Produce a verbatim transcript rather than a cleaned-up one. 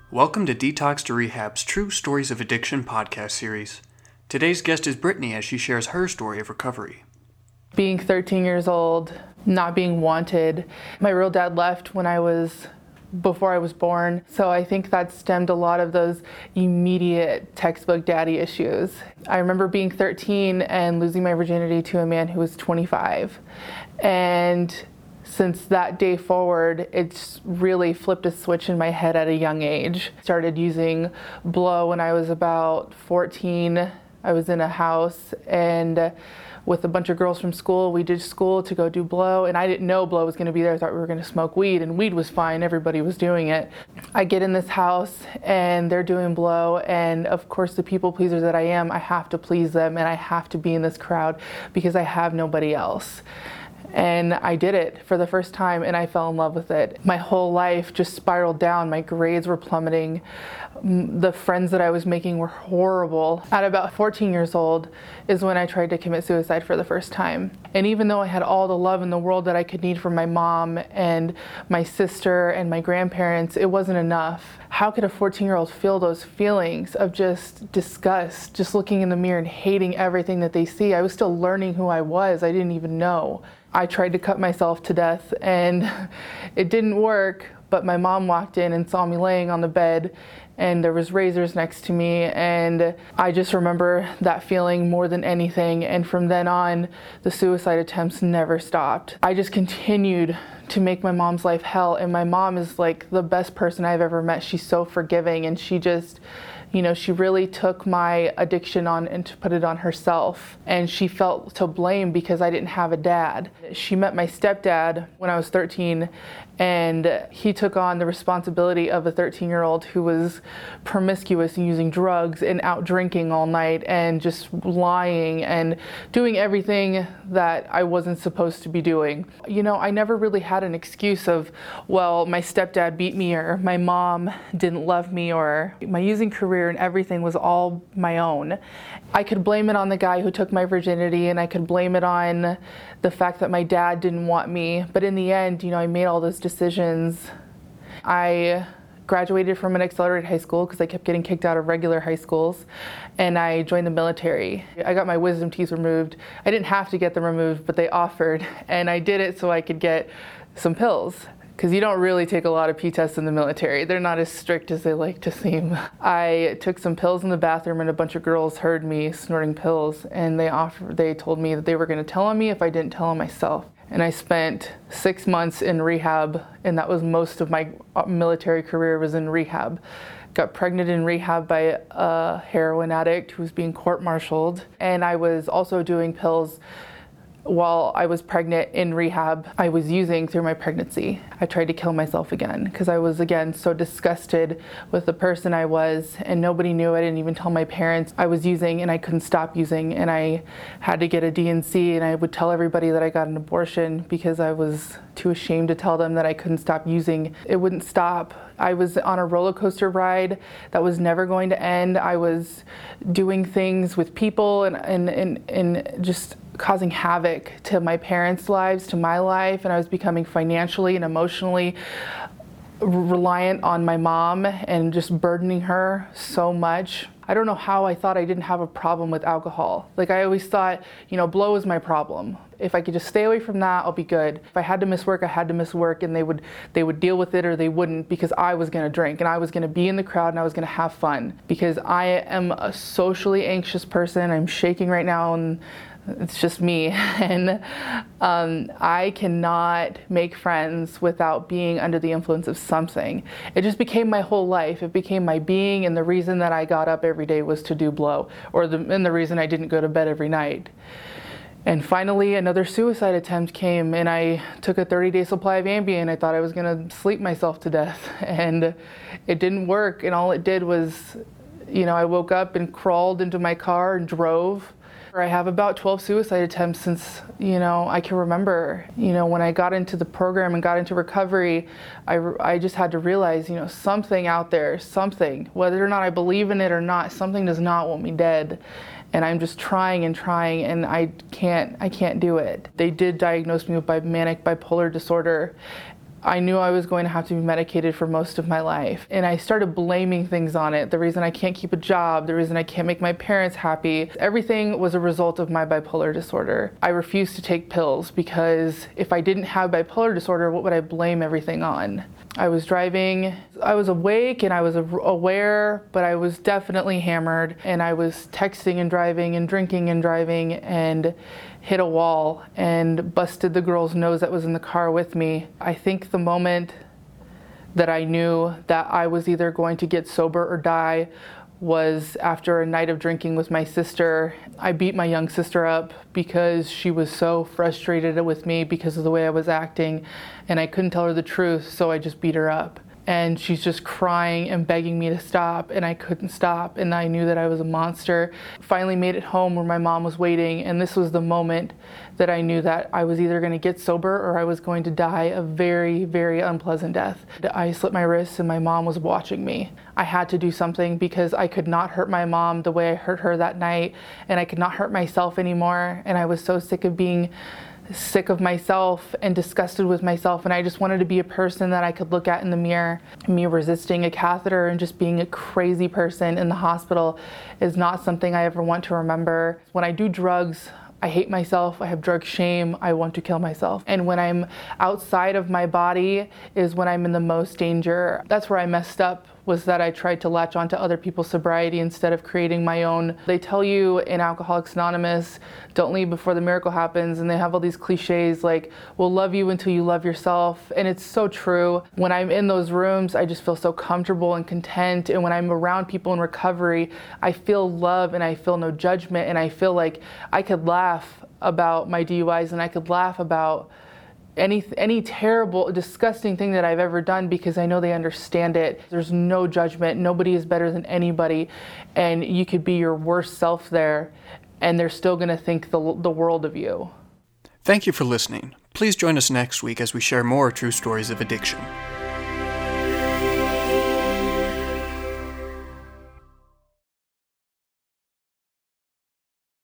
Welcome to Detox to Rehab's True Stories of Addiction podcast series. Today's guest is Brittany as she shares her story of recovery. Being thirteen years old, not being wanted. My real dad left when I was, before I was born. So I think that stemmed a lot of those immediate textbook daddy issues. I remember being thirteen and losing my virginity to a man who was twenty-five. And since that day forward, it's really flipped a switch in my head at a young age. Started using blow when I was about fourteen. I was in a house and with a bunch of girls from school, we did school to go do blow, and I didn't know blow was going to be there. I thought we were going to smoke weed, and weed was fine. Everybody was doing it. I get in this house and they're doing blow, and of course the people pleaser that I am, I have to please them and I have to be in this crowd because I have nobody else. And I did it for the first time and I fell in love with it. My whole life just spiraled down. My grades were plummeting. The friends that I was making were horrible. At about fourteen years old is when I tried to commit suicide for the first time. And even though I had all the love in the world that I could need from my mom and my sister and my grandparents, it wasn't enough. How could a fourteen-year-old feel those feelings of just disgust, just looking in the mirror and hating everything that they see? I was still learning who I was. I didn't even know. I tried to cut myself to death and it didn't work, but my mom walked in and saw me laying on the bed and there was razors next to me, and I just remember that feeling more than anything. And from then on, the suicide attempts never stopped. I just continued to make my mom's life hell, and my mom is like the best person I've ever met. She's so forgiving, and she just, you know, she really took my addiction on and to put it on herself. And she felt to blame because I didn't have a dad. She met my stepdad when I was thirteen, and he took on the responsibility of a thirteen-year-old who was promiscuous and using drugs and out drinking all night and just lying and doing everything that I wasn't supposed to be doing. You know, I never really had an excuse of, well, my stepdad beat me or my mom didn't love me or my using career and everything was all my own. I could blame it on the guy who took my virginity, and I could blame it on the fact that my dad didn't want me. But in the end, you know, I made all those decisions. I graduated from an accelerated high school because I kept getting kicked out of regular high schools, and I joined the military. I got my wisdom teeth removed. I didn't have to get them removed, but they offered, and I did it so I could get some pills. Because you don't really take a lot of P tests in the military. They're not as strict as they like to seem. I took some pills in the bathroom and a bunch of girls heard me snorting pills, and they offered, they told me that they were going to tell on me if I didn't tell on myself. And I spent six months in rehab, and that was most of my military career was in rehab. Got pregnant in rehab by a heroin addict who was being court-martialed, and I was also doing pills while I was pregnant in rehab. I was using through my pregnancy. I tried to kill myself again because I was, again, so disgusted with the person I was, and nobody knew. I didn't even tell my parents I was using, and I couldn't stop using, and I had to get a D and C, and I would tell everybody that I got an abortion because I was too ashamed to tell them that I couldn't stop using. It wouldn't stop. I was on a roller coaster ride that was never going to end. I was doing things with people and, and, and, and just causing havoc to my parents' lives, to my life, and I was becoming financially and emotionally reliant on my mom and just burdening her so much. I don't know how I thought I didn't have a problem with alcohol. Like, I always thought, you know, blow is my problem. If I could just stay away from that, I'll be good. If I had to miss work, I had to miss work, and they would they would deal with it or they wouldn't, because I was going to drink and I was going to be in the crowd and I was going to have fun, because I am a socially anxious person. I'm shaking right now, and it's just me. And um, I cannot make friends without being under the influence of something. It just became my whole life. It became my being, and the reason that I got up every day was to do blow, or the, and the reason I didn't go to bed every night. And finally, another suicide attempt came, and I took a thirty-day supply of Ambien. I thought I was going to sleep myself to death, and it didn't work. And all it did was, you know, I woke up and crawled into my car and drove. I have about twelve suicide attempts since, you know, I can remember. You know, when I got into the program and got into recovery, I, I just had to realize, you know, something out there, something, whether or not I believe in it or not, something does not want me dead. And I'm just trying and trying, and I can't, I can't do it. They did diagnose me with manic bipolar disorder, I knew I was going to have to be medicated for most of my life. And I started blaming things on it. The reason I can't keep a job, the reason I can't make my parents happy, everything was a result of my bipolar disorder. I refused to take pills because if I didn't have bipolar disorder, what would I blame everything on? I was driving, I was awake and I was aware, but I was definitely hammered, and I was texting and driving and drinking and driving and hit a wall and busted the girl's nose that was in the car with me. I think the moment that I knew that I was either going to get sober or die was after a night of drinking with my sister. I beat my young sister up because she was so frustrated with me because of the way I was acting, and I couldn't tell her the truth, so I just beat her up. And she's just crying and begging me to stop, and I couldn't stop, and I knew that I was a monster. Finally made it home where my mom was waiting, and this was the moment that I knew that I was either going to get sober or I was going to die a very, very unpleasant death. I slit my wrists and my mom was watching me. I had to do something because I could not hurt my mom the way I hurt her that night, and I could not hurt myself anymore, and I was so sick of being sick of myself and disgusted with myself, and I just wanted to be a person that I could look at in the mirror. Me resisting a catheter and just being a crazy person in the hospital is not something I ever want to remember. When I do drugs, I hate myself, I have drug shame, I want to kill myself. And when I'm outside of my body is when I'm in the most danger. That's where I messed up, was that I tried to latch onto other people's sobriety instead of creating my own. They tell you in Alcoholics Anonymous, don't leave before the miracle happens, and they have all these cliches like, we'll love you until you love yourself, and it's so true. When I'm in those rooms, I just feel so comfortable and content, and when I'm around people in recovery, I feel love and I feel no judgment, and I feel like I could laugh about my D U Is and I could laugh about any any terrible, disgusting thing that I've ever done because I know they understand it. There's no judgment. Nobody is better than anybody, and you could be your worst self there, and they're still going to think the the world of you. Thank you for listening. Please join us next week as we share more true stories of addiction.